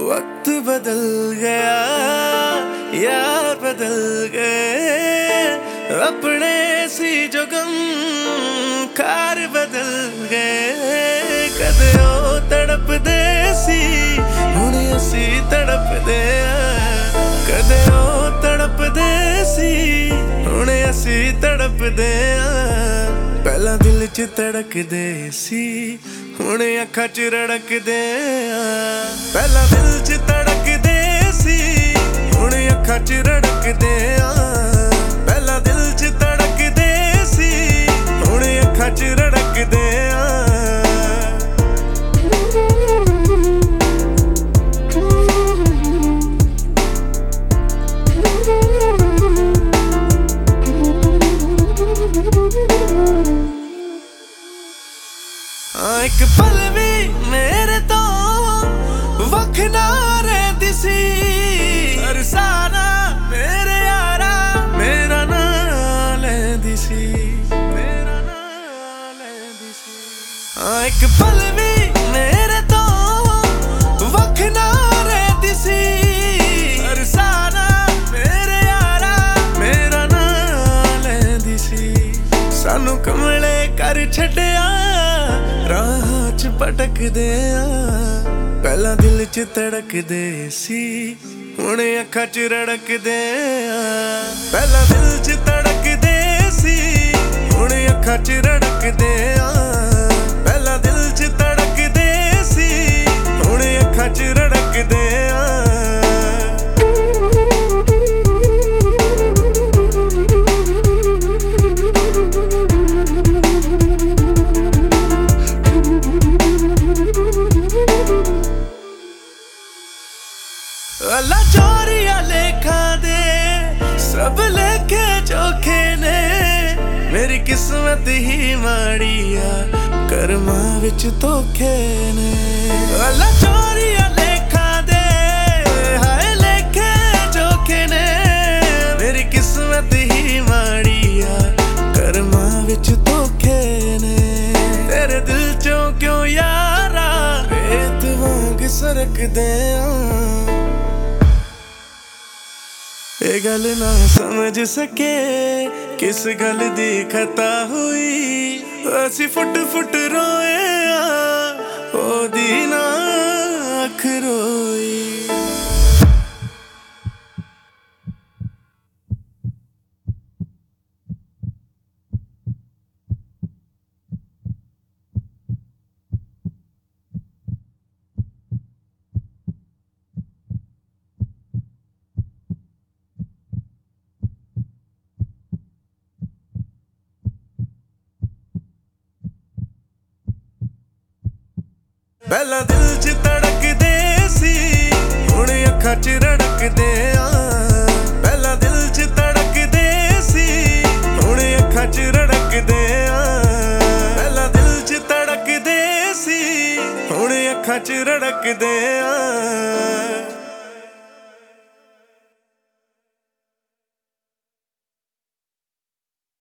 वक्त बदल गया, यार बदल गए, अपने सी जो गम कार बदल गए। कदे ओ तड़पदे सी हुण असी तड़पदे आ, कदे ओ तड़पदे सी हुण असी तड़पदे आ। पहला दिल च धड़कदे सी हुण अखां च रड़कदे आ। पहला दिल च धड़कदे सी हुण अखां च रड़कदे आ। पहला दिल च धड़कदे सी हुण अखां च रड़कदे आ। एक पल भी मेरे तो वख ना रहिंदी सी, तरसाना मेरे यारा मेरा ना लैंदी सी, मेरा ना लैंदी सी। एक पल भी मेरे तो वख ना रहिंदी सी, तरसाना मेरे यारा मेरा ना लैंदी सी। सानू कमले कर छड्डिया राह च भटकदे आ। पहला दिल च धड़कदे सी हुण अखां च रड़कदे आ। पहला दिल च धड़कदे सी हुण अखां च रड़कदे आ। पहला दिल च धड़कदे सी हुण अखां च रड़कदे आ। अल्लाह चोरिया लेखा दे सब लेखे चोखे ने, मेरी किस्मत ही माड़ी आ कर्मा विच धोखे ने। अल्लाह चोरिया लेखा दे हाय लेखे चोखे ने, मेरी किस्मत ही माड़ी आ कर्मा विच धोखे ने। तेरे दिल चों क्यों यारा रेत वांग सरकदे आ। ये गल ना समझ सके किस गल दी खता हुई, असी फुट फुट रोए आ ओदी ना अख रोई। पहला दिल च धड़कदे सी हुण अखां च रड़कदे आ। पहला दिल च धड़कदे सी हुण अखां च रड़कदे आ। पहला दिल च धड़कदे सी हुण अखां च रड़कदे आ।